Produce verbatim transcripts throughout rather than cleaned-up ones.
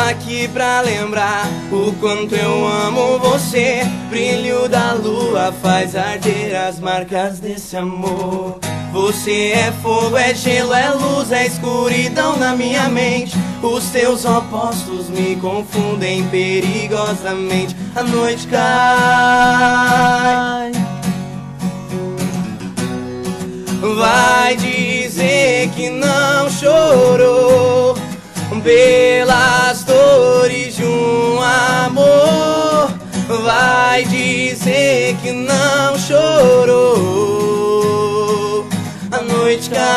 aqui pra lembrar o quanto eu amo você. Brilho da lua faz arder as marcas desse amor. Você é fogo, é gelo, é luz, é escuridão na minha mente. Os teus opostos me confundem perigosamente. A noite cai, vai dizer que não chorou pelas dores de um amor. Vai dizer que não chorou. A noite cai,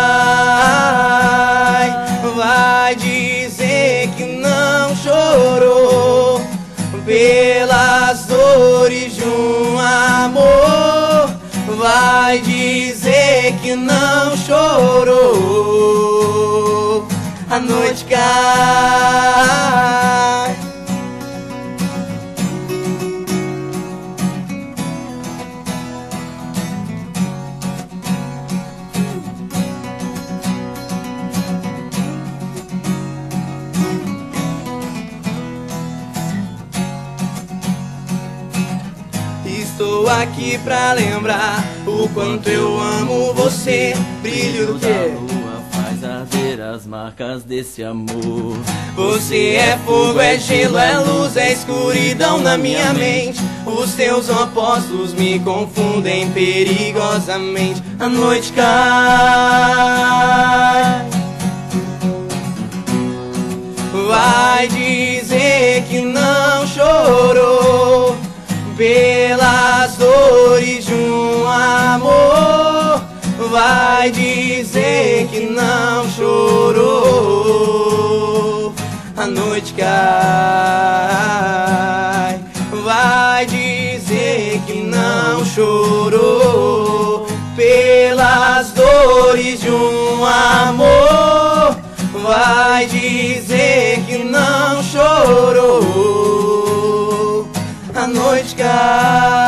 vai dizer que não chorou pelas dores de um amor. Vai dizer que não chorou. A noite cai. Estou aqui pra lembrar o quanto eu amo você. Brilho da lua faz arder as marcas desse amor. Você é fogo, é gelo, é luz, é escuridão na minha mente. Os teus opostos me confundem perigosamente. A noite cai, vai dizer que não chorou pelas dores de um amor. Vai dizer que não chorou. A noite cai, vai dizer que não chorou pelas dores de um amor. Vai dizer que não chorou. A noite cai.